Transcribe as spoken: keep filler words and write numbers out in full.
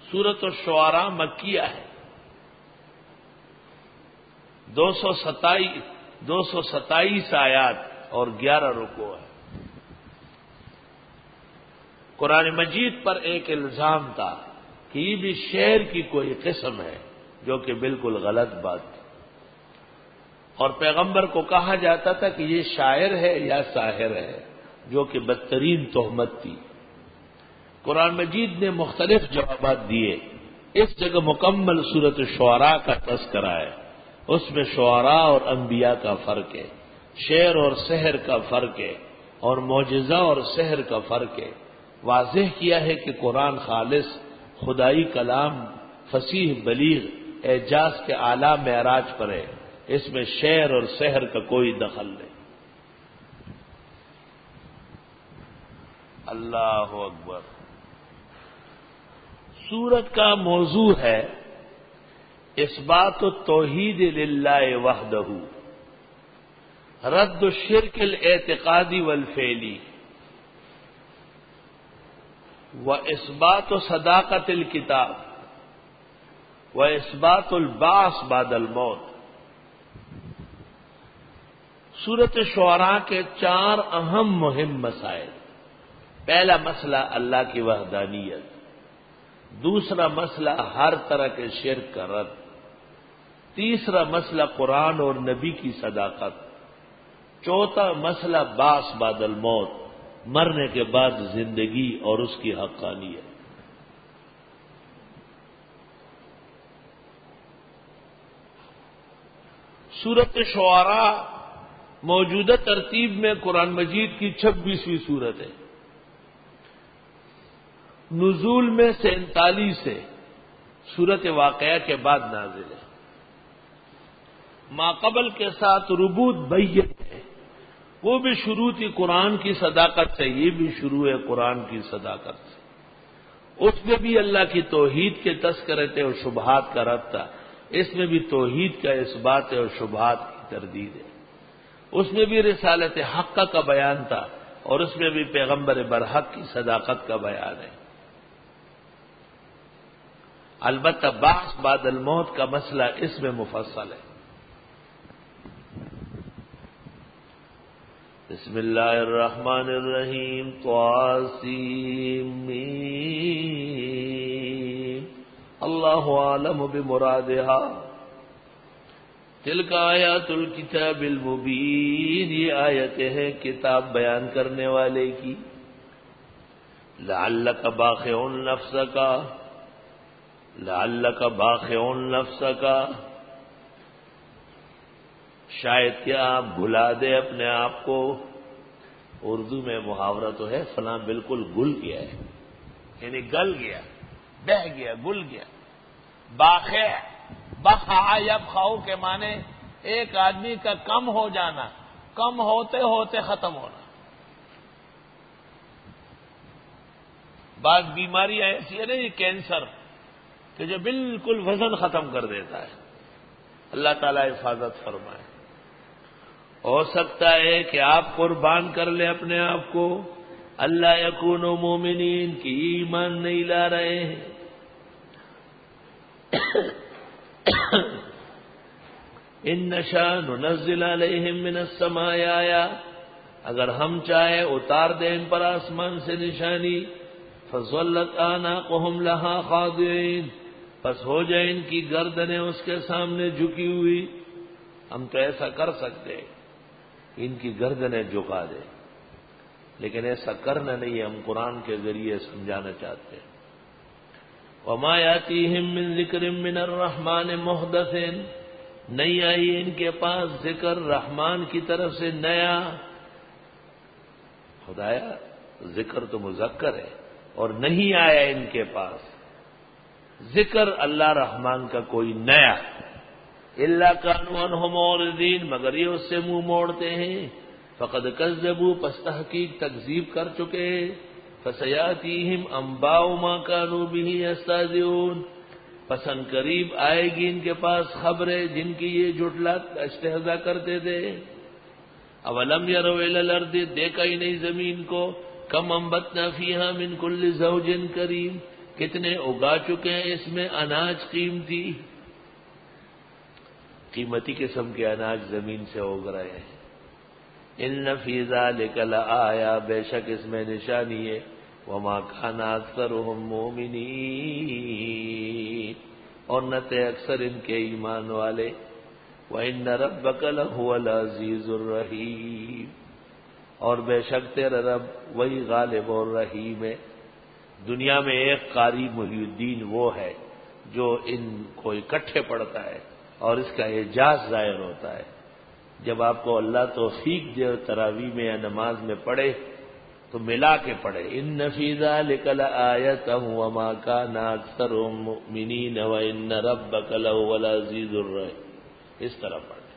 سورۃ الشعراء مکیہ ہے، دو سو ستائیس دو سو ستائیس آیات اور گیارہ رکوع ہے۔ قرآن مجید پر ایک الزام تھا کہ یہ بھی شعر کی کوئی قسم ہے، جو کہ بالکل غلط بات تھی، اور پیغمبر کو کہا جاتا تھا کہ یہ شاعر ہے یا ساحر ہے، جو کہ بدترین تہمت تھی۔ قرآن مجید نے مختلف جوابات دیے۔ اس جگہ مکمل سورۃ الشعراء کا تذکرہ ہے، اس میں شعراء اور انبیاء کا فرق ہے، شعر اور سحر کا فرق ہے، اور معجزہ اور سحر کا فرق ہے۔ واضح کیا ہے کہ قرآن خالص خدائی کلام، فصیح بلیغ، اعجاز کے اعلیٰ معراج پر ہے، اس میں شعر اور سحر کا کوئی دخل نہیں۔ اللہ اکبر۔ سورت کا موضوع ہے اثبات التوحید للہ وحدہ، رد الشرک الاعتقادی والفعلی، و اثبات صداقت الکتاب، و اثبات البعث بعد الموت۔ سورۃ شعراء کے چار اہم مہم مسائل۔ پہلا مسئلہ اللہ کی وحدانیت، دوسرا مسئلہ ہر طرح کے شرک کا رد، تیسرا مسئلہ قرآن اور نبی کی صداقت، چوتھا مسئلہ بعث بعد الموت، مرنے کے بعد زندگی اور اس کی حقانیت۔ سورۃ شعراء موجودہ ترتیب میں قرآن مجید کی چھبیسویں سورت ہے، نزول میں سینتالیس ہے، سورت واقعہ کے بعد نازل ہے۔ ماقبل کے ساتھ ربوت بین ہے، وہ بھی شروع تھی قرآن کی صداقت سے، یہ بھی شروع ہے قرآن کی صداقت سے۔ اس میں بھی اللہ کی توحید کے تذکرے تھے اور شبہات کا رد تھا، اس میں بھی توحید کا اثبات ہے اور شبہات کی تردید ہے۔ اس میں بھی رسالت حق کا بیان تھا، اور اس میں بھی پیغمبر برحق کی صداقت کا بیان ہے۔ البتہ بعث بعد الموت کا مسئلہ اس میں مفصل ہے۔ بسم اللہ الرحمن الرحیم، طاسیم اللہ عالم بمرادها، تلک آیات الکتاب المبین، یہ آیتیں ہیں کتاب بیان کرنے والے کی۔ لعلک باخع نفسک، لعلک باخع نفسک، شاید کیا آپ بھلا دے اپنے آپ کو۔ اردو میں محاورہ تو ہے فلاں بالکل گل گیا ہے، یعنی گل گیا، بہہ گیا، گل گیا۔ باخع، بخع یبخع کے معنی ایک آدمی کا کم ہو جانا، کم ہوتے ہوتے ختم ہونا۔ بعض بیماریاں ایسی ہے نا، یہ کینسر، کہ جو بالکل وزن ختم کر دیتا ہے۔ اللہ تعالیٰ حفاظت فرمائے۔ ہو سکتا ہے کہ آپ قربان کر لیں اپنے آپ کو، اللہ یکونوا مومنین کی ایمان نہیں لا رہے ہیں۔ ان نشاء ننزل علیہم من السماء آیا، اگر ہم چاہے اتار دیں ان پر آسمان سے نشانی، فظلت اعناقهم لها خاضعین، پس ہو جائے ان کی گردنیں اس کے سامنے جھکی ہوئی۔ ہم تو ایسا کر سکتے ہیں، ان کی گردنیں جھکا دیں، لیکن ایسا کرنا نہیں ہے، ہم قرآن کے ذریعے سمجھانا چاہتے ہیں۔ وما یاتیہم من ذکر من الرحمن محدث، نہیں آئی ان کے پاس ذکر رحمان کی طرف سے نیا۔ خدایا ذکر تو مذکر ہے، اور نہیں آیا ان کے پاس ذکر اللہ رحمان کا کوئی نیا۔ الا کانوا عنہ معرضین، مگر یہ اس سے منہ موڑتے ہیں۔ فقد کذبوا، پس تحقیق تکذیب کر چکے۔ فسیاتیہم انباء ما کانوا بہ یستہزئون، پسند قریب آئے گی ان کے پاس خبریں جن کی یہ جھٹلا استہزاء کرتے تھے۔ اولم یروا الی الارض، دیکھا ہی نہیں زمین کو، کم انبتنا فیہا من کل زوج کریم، کتنے اگا چکے ہیں اس میں اناج قیمتی، قیمتی قسم کے اناج زمین سے اگ رہے ہیں۔ ان فی ذلک لآیا، بے شک اس میں نشانی ہے، وما کان اکثرهم مؤمنین، اور نہ تھے اکثر ان کے ایمان والے، وان ربک لہو العزیز الرحیم، اور بے شک تیرا رب وہی غالب اور رحیم ہے۔ دنیا میں ایک قاری محی الدین وہ ہے جو ان کو اکٹھے پڑھتا ہے اور اس کا اعجاز ظاہر ہوتا ہے۔ جب آپ کو اللہ توفیق دے اور تراویح میں یا نماز میں پڑھے تو ملا کے پڑھے، ان فی ذلک لآیۃ وما کان اکثرهم مؤمنین وان ربک لہو العزیز الرحیم، اس طرح پڑھے۔